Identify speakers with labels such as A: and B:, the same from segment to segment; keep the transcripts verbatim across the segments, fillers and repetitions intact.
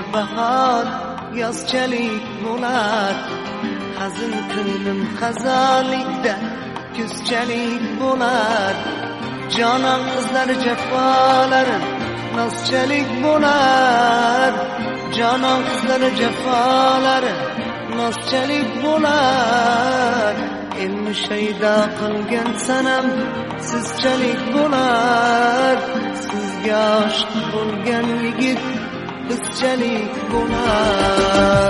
A: bahor yozchalik bo'lar. Hazin ko'nglim xazonlikda kuzchalik bo'lar. Jonon qizlar jafolari nozchalik bo'lar. Jonon qizlar jafolari nozchalik bo'lar. Elni shaydo qilgan sanam sizchalik bo'lar. Sizga oshiq bo'lgan yigit bizchalik bo'lar.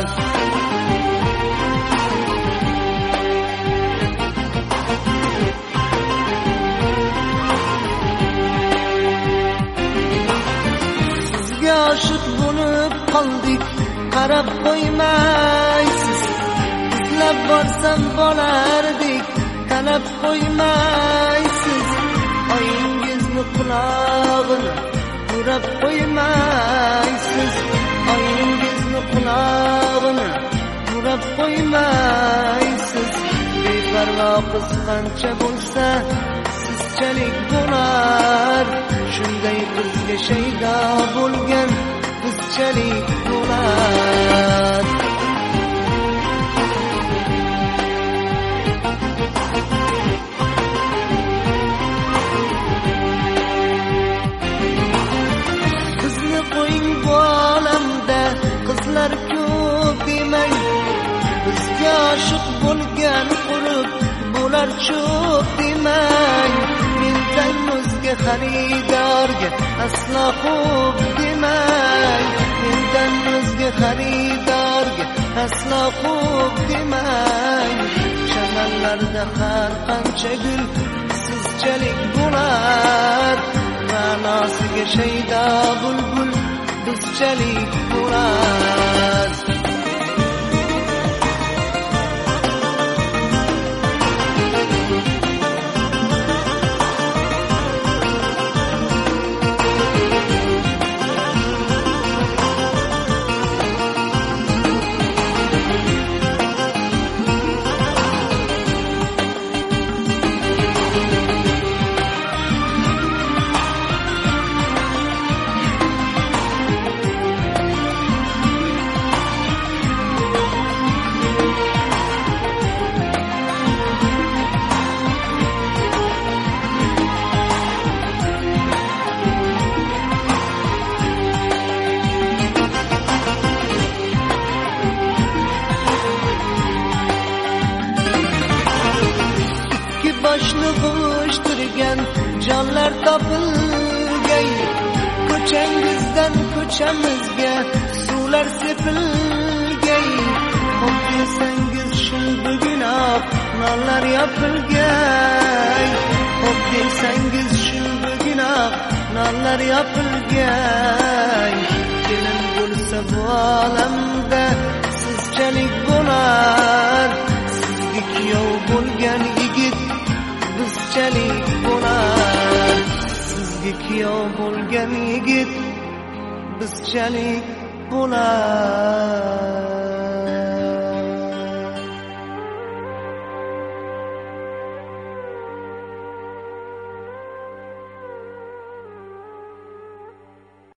A: Sizga oshiq bo'lib qoldik, qarab qo'ymaysiz. Izlab borsam bo'lardik, talab qo'ymaysiz. Oyingizni qulog'ini burab qo'ymaysiz. Oyingizni qulog'ini burab qo'ymaysiz. Beparvo qiz qancha bo'lsa sizchalik bo'lar. Shunday qizga shaydo bo'lgan bizchalik bo'lar. Qizni qo'ying bu olamda qizlar ko'p demang. Bizga oshiq bo'lgan qurib bo'lar cho'p demang. Mendan o'zga xaridorga aslo xo'p demang. Mendan o'zga xaridorga aslo xo'p demang. Chamanlarda har qancha gul sizchalik bo'lar. Ma'nosiga shaydo bulbul bizchalik bo'lar. Boshni qo'shtirgan jonlar topilgay. Ko'changizdan ko'chamizga suvlar sepilgay. Xo'p desangiz shu bugunoq nonlar yopilgay. Xo'p desangiz shu bugunoq nonlar yopilgay. Kelin bo'lsa bu olamda sizchalik bo'lar. Sizga kuyov bo'lgan yigit bizchalik bo'lar. Sizga kuyov bo'lgan yigit bizchalik bo'lar.